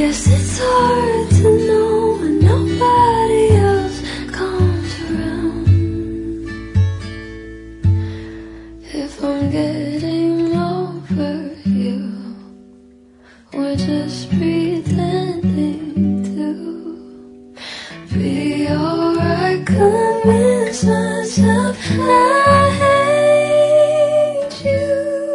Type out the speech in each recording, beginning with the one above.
guess it's hard to know when nobody else comes around. If I'm getting over you, we're just pretending to be alright. Convince myself I hate you.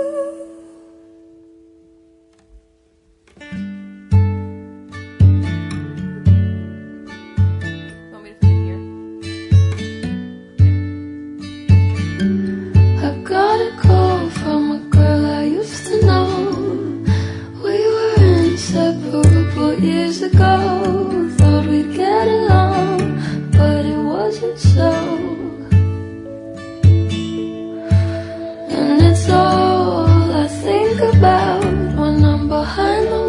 Want me to put it here? I got a call from a girl I used to know. We were inseparable years ago. Thought we'd get along, but it wasn't so. And it's all I think about when I'm behind the